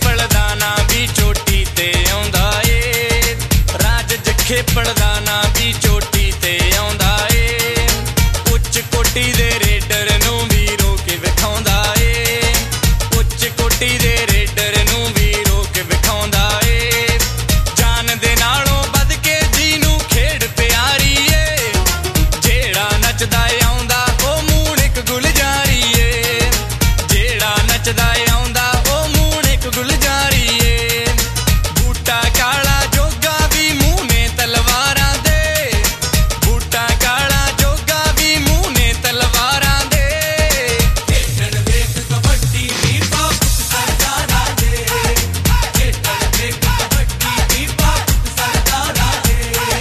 ਪਲਦਾ ਨਾ ਵੀ ਚੋਟੀ ਤੇ ਆਉਂਦਾ ਏ, ਰਾਜ ਜੱਖੇ ਪਲਦਾ ਨਾ ਵੀ ਚੋਟੀ ਤੇ ਆਉਂਦਾ ਏ, ਉੱਚ ਕੋਟੀ ਦੇ ਰੇਡਰ ਨੂੰ ਵੀ ਰੋਕ ਵਿਖਾਉਂਦਾ ਏ, ਉੱਚ ਕੋਟੀ ਦੇ ਰੇਡਰ ਨੂੰ ਵੀ ਰੋਕ ਵਿਖਾਉਂਦਾ ਏ, ਜਾਨ ਦੇ ਨਾਲੋਂ ਵੱਧ ਕੇ ਜੀ ਨੂੰ ਖੇਡ ਪਿਆਰੀ ਏ, ਜਿਹੜਾ ਨੱਚਦਾ ਆਉਂਦਾ ਉਹ ਮੂੰਹ ਇੱਕ ਗੁਲਜ਼ਾਰੀ ਏ, ਜਿਹੜਾ ਨੱਚਦਾ ਆਉਂਦਾ ਉਹ ਮੂੰਹ ਇੱਕ ਗੁਲਜ਼ਾਰੀ ਏ, ਬੂਟਾ ਕਾਲਾ ਜੋਗਾ ਵੀ ਮੂੰਹ ਨੇ ਤਲਵਾਰਾਂ ਦੇ, ਬੂਟਾ ਕਾਲਾ ਜੋਗਾ ਵੀ ਮੂੰਹ ਨੇ ਤਲਵਾਰਾਂ ਦੇ, ਖੇਡਣ ਵੇਖ ਕਬੱਡੀ ਦੀ ਬਾਪ ਸਰਦਾਰਾਂ ਦੇ, ਖੇਡਣ ਵੇਖ ਕਬੱਡੀ ਦੀ ਬਾਪ ਸਰਦਾਰਾਂ ਦੇ।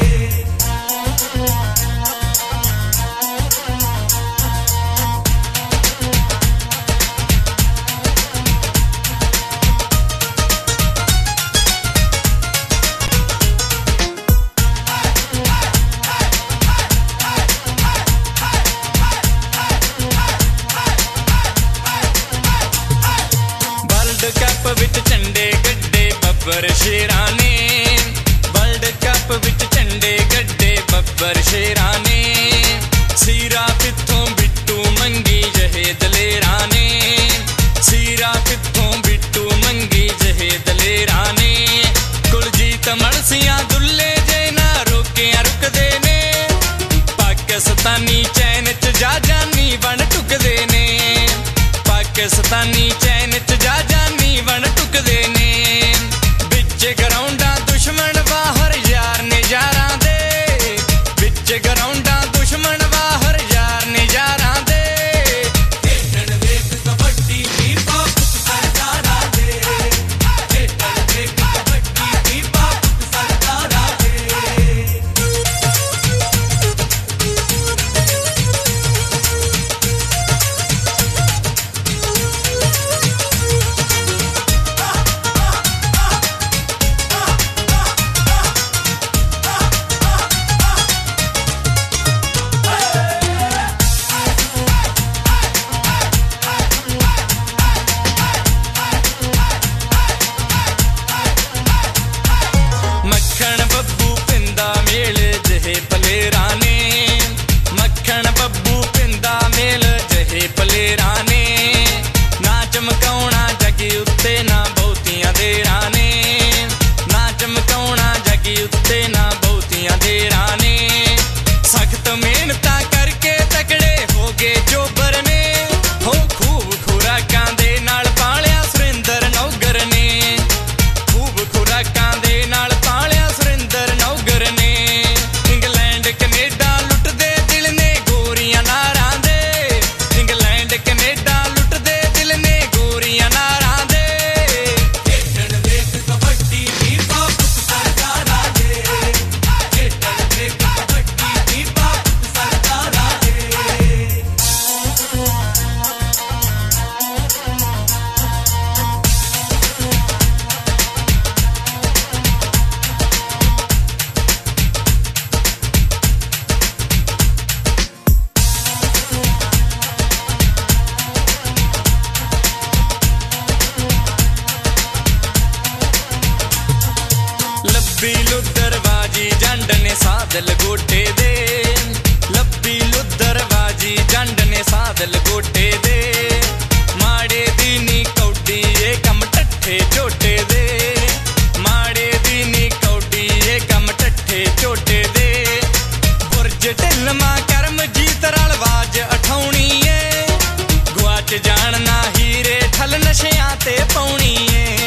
ਵਰਲਡ ਕੱਪ ਵਿੱਚ ਝੰਡੇ ਗੱਡੇ ਬੱਬਰ ਸ਼ੇਰਾਂ ਨੇ, ਵਰਲਡ ਕੱਪ ਵਿੱਚ ਝੰਡੇ ਗੱਡੇ ਬੱਬਰ ਸ਼ੇਰਾਂ ਨੇ, ਸੀਰਾ ਪਿੱਥੋਂ ਬਿੱਟੂ ਮੰਗੀ ਜਹੇ ਦਲੇਰਾਂ ਨੇ, ਸੀਰਾ ਪਿੱਥੋਂ ਬਿੱਟੂ ਮੰਗੀ ਜਹੇ ਦਲੇਰਾਂ ਨੇ, ਕੁਲਜੀਤ ਮਲਸੀਆਂ ਦੁੱਲੇ ਜੇ ਨਾ ਰੋਕਿਆਂ ਰੁਕਦੇ ਨੇ, ਪਾਕਿਸਤਾਨੀ ਚੈਨ ਚ ਜਾ ਜਾਨੀ ਬਣ ਟੁੱਕਦੇ ਨੇ, ਪਾਕਿਸਤਾਨੀ ਚੈਨ ਚ ਜਾ ਜਾਨੀ ਬਣ ਟੁੱਕਦੇ ਨੇ, ਵਿੱਚ ਗਰਾਊਂਡਾਂ ਦੁਸ਼ਮਣ ਬਾਹਰ ਯਾਰ ਨੇ ਯਾਰਾਂ ਦੇ, ਵਿੱਚ ਗਰਾਊਂਡਾਂ ਦੁਸ਼ਮਣ ਬਾਹਰ ਯਾਰ ਨੇ ਯਾਰਾਂ ਦੇ, ਖੇਡਣ ਵੇਖ ਕਬੱਡੀ ਦੀ ਬਾਪ ਸਰਦਾਰਾਂ ਦੇ, ਖੇਡਣ ਵੇਖ ਕਬੱਡੀ ਦੀ ਬਾਪ ਸਰਦਾਰਾਂ ਦੇ। ਮੱਖਣ ਬੱਬੂ ਪਿੰਦਾ ਮੇਲ ਜਿਹੇ ਪਲੇਰਾਂ ਨੇ, ਮੱਖਣ ਬੱਬੂ ਪਿੰਦਾ ਮੇਲ ਜਿਹੇ ਪਲੇਰਾਂ ਨੇ, ਨਾ ਚਮਕਾਉਣਾ ਜੱਗ ਉੱਤੇ ਨਾ ਬਹੁਤੀਆਂ ਦੇਰਾਂ ਨੇ, ਨਾ ਚਮਕਾਉਣਾ ਜੱਗ ਉੱਤੇ ਨਾ ਬਹੁਤੀਆਂ ਦੇਰਾਂ ਨੇ, ਸਖਤ ਮਿਹਨਤਾਂ ਕਰਕੇ ਤਕੜੇ ਹੋ ਗਏ ਜੋਬਰ ਨੇ, ਹੋ ਖੂਬ ਖੁਰਾਕਾਂ ਦੇ ਨਾਲ ਪਾਲਿਆ ਸੁਰਿੰਦਰ ਨੌਗਰ ਨੇ, ਖੂਬ ਖੁਰਾਕਾਂ ਦੇ ਨਾਲ ਪਾਲਿਆ ਸੁਰਿੰਦਰ ਨੌਗਰ ਨੇ, ਇੰਗਲੈਂਡ ਕੈਨੇਡਾ ਲੁੱਟਦੇ ਦਿਲ ਨੇ ਗੋਰੀਆਂ ਨਾਰਾਂ ਦੇ, ਇੰਗਲੈਂਡ ਕੈਨੇਡਾ ਲੁੱਟਦੇ ਦਿਲ ਨੇ ਗੋਰੀਆਂ ਨਾਰਾਂ ਦੇ, ਖੇਡਣ ਵੇਖ ਕਬੱਡੀ ਦੀ ਬਾਪ ਸਰਦਾਰਾਂ ਦੇ, ਖੇਡਣ ਵੇਖ ਕਬੱਡੀ ਦੀ ਬਾਪ ਸਰਦਾਰਾਂ ਦੇ। ਲੱਭੀ ਲੁੱਦਰਵਾਜੀ ਜੰਡ ਨੇ ਸਾਦਲ ਗੋਟੇ ਦੇ, ਲੱਭੀ ਲੁੱਦਰਵਾਜੀ ਜੰਡ ਨੇ ਸਾਦਲ ਗੋਟੇ ਦੇ, ਮਾੜੇ ਦੀ ਨੀ ਕੌਡੀ ਇਹ ਕੰਮ ਟੱਠੇ ਝੋਟੇ ਦੇ, ਮਾੜੇ ਦੀ ਨੀ ਕੌਡੀ ਇਹ ਕੰਮ ਟੱਠੇ ਝੋਟੇ ਦੇ, ਬੁਰਜ ਢਿੱਲਵਾਂ ਕਰਮਜੀਤ ਰਲ ਆਵਾਜ਼ ਉਠਾਉਣੀ ਏ, ਗੁਆਚ ਜਾਣ ਨਾ ਹੀਰੇ ਠੱਲ ਨਸ਼ਿਆਂ ਤੇ ਪਾਉਣੀ ਏ,